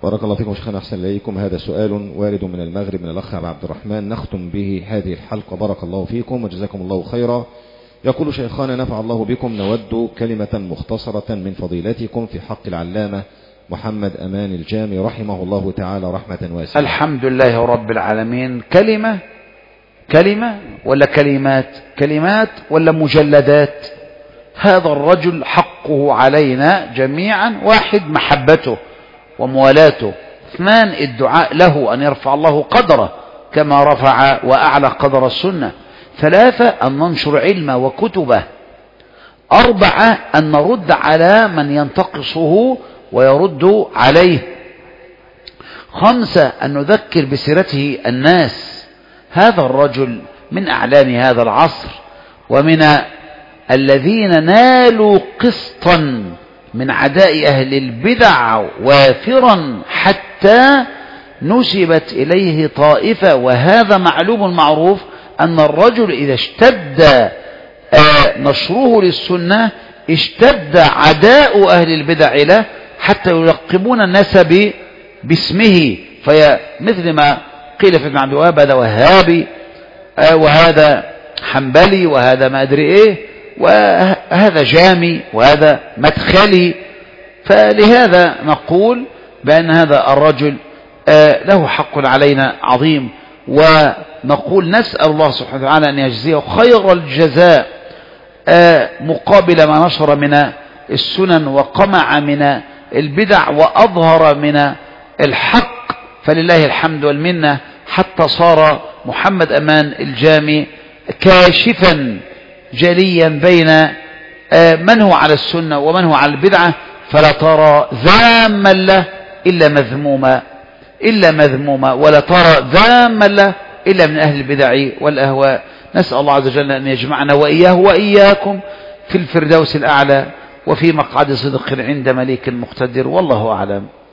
بارك الله فيكم شيخنا، أحسن إليكم. هذا سؤال وارد من المغرب من الأخ عبد الرحمن، نختم به هذه الحلقة. بارك الله فيكم وجزاكم الله خيرا. يقول: شيخنا نفع الله بكم، نود كلمة مختصرة من فضيلتكم في حق العلامة محمد أمان الجامي رحمه الله تعالى رحمة واسعة. الحمد لله رب العالمين. كلمة ولا كلمات ولا مجلدات؟ هذا الرجل حقه علينا جميعا: واحد، محبته وموالاته; اثنان، الدعاء له أن يرفع الله قدره كما رفع وأعلى قدر السنة; ثلاثة، أن ننشر علمه وكتبه; أربعة، أن نرد على من ينتقصه ويرد عليه; خمسة، أن نذكر بسيرته الناس. هذا الرجل من أعلام هذا العصر، ومن الذين نالوا قسطا من عداء أهل البدع وافرا حتى نسبت إليه طائفة. وهذا معلوم معروف أن الرجل إذا اشتد نشره للسنة اشتد عداء أهل البدع له حتى يلقبون الناس باسمه. مثل ما قيل في ابن عبد الوهاب: هذا وهابي، وهذا حنبلي، وهذا ما أدري إيه، وهذا جامي، وهذا مدخلي. فلهذا نقول بأن هذا الرجل له حق علينا عظيم، ونقول نسأل الله سبحانه وتعالى أن يجزيه خير الجزاء مقابل ما نشر من السنن وقمع من البدع وأظهر من الحق. فلله الحمد والمنة، حتى صار محمد أمان الجامي كاشفا جليا بين من هو على السنة ومن هو على البدعة، فلا ترى ذاما له إلا مذموما، ولا ترى ذاما له إلا من أهل البدع والأهواء. نسأل الله عز وجل أن يجمعنا وإياه وإياكم في الفردوس الأعلى وفي مقعد صدق عند مليك مقتدر، والله أعلم.